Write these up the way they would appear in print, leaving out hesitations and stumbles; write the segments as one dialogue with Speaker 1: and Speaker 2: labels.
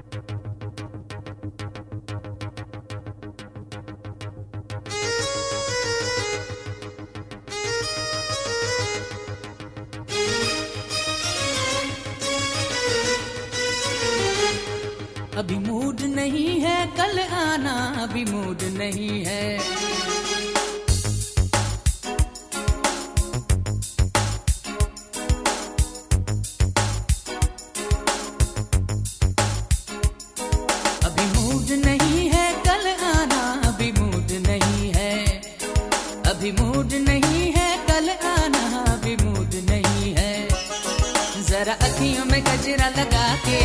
Speaker 1: अभी मूड नहीं है कल आना, अभी मूड नहीं है। अभी मूड नहीं है कल आना, अभी मूड नहीं है। अभी मूड नहीं है कल आना, अभी मूड नहीं है। जरा अखियों में गजरा लगा के,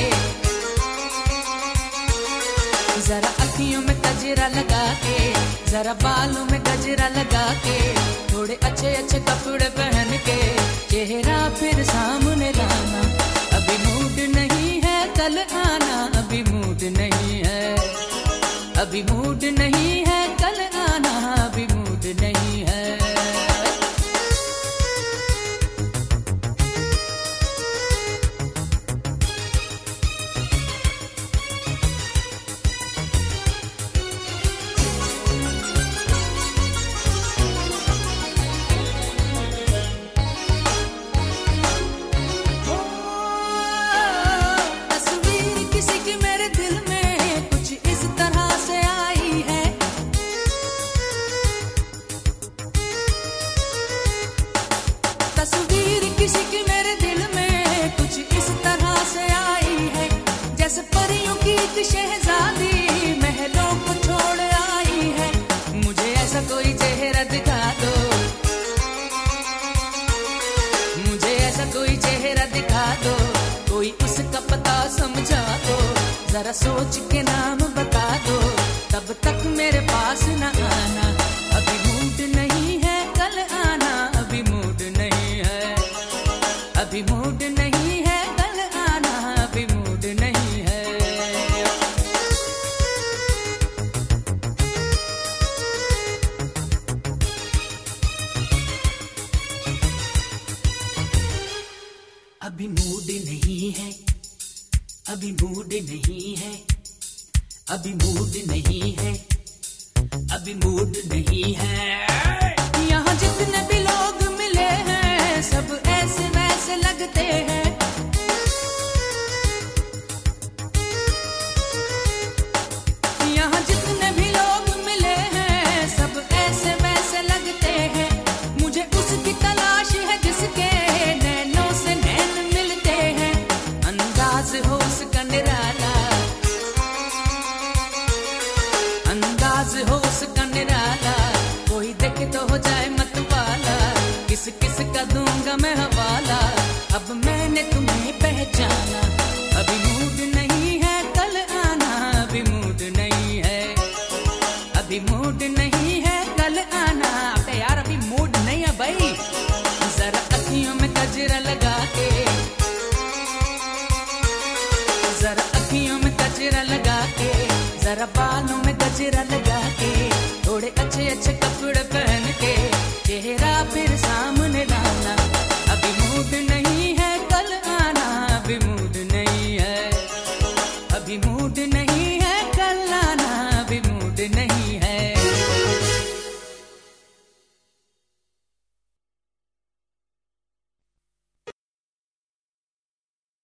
Speaker 1: जरा अखियों में गजरा लगा के, जरा बालों में गजरा लगा के, थोड़े अच्छे अच्छे कपड़े पहन के चेहरा फिर सामने लाना। अभी मूड नहीं है कल आना, अभी मूड नहीं है। अभी मूड नहीं है कल आना, अभी मूड नहीं है। तस्वीर किसी की मेरे दिल में कुछ इस तरह से आई है, जैसे परियों की एक शहजादी महलों को छोड़ आई है। मुझे ऐसा कोई चेहरा दिखा दो, मुझे ऐसा कोई चेहरा दिखा दो, कोई उसका पता समझा दो, जरा सोच के नाम बता दो, तब तक मेरे पास न आना। अभी मूड नहीं है कल आना, अभी मूड नहीं है। अभी मूड नहीं है कल आना, अभी मूड नहीं है। अभी मूड नहीं है, अभी मूड नहीं है। अभी मूड नहीं है, अभी मूड नहीं है। यहाँ जितने भी लोग मिले हैं सब ऐसे वैसे लगते हैं। यहाँ जितने भी लोग मिले हैं सब ऐसे वैसे लगते हैं। मुझे उसकी तलाश है जिसके नैनों से नैन मिलते हैं। अंदाज हो उसका निराला, अंदाज हो उसका निराला, कोई देखे तो हो जाए मतवाला। किस किस का दूंगा मैं हवाला, अब मैंने तुम्हें पहचाना। अभी मूड नहीं है कल आना, अभी मूड नहीं है। अभी मूड नहीं है कल आना। अबे यार अभी मूड नहीं है भाई। जरा अखियों में गजरा लगा के, जरा अखियों में गजरा लगा के, जरा बालों में गजरा लगा के, थोड़े अच्छे अच्छे कपड़े पहन के चेहरा फिर सामने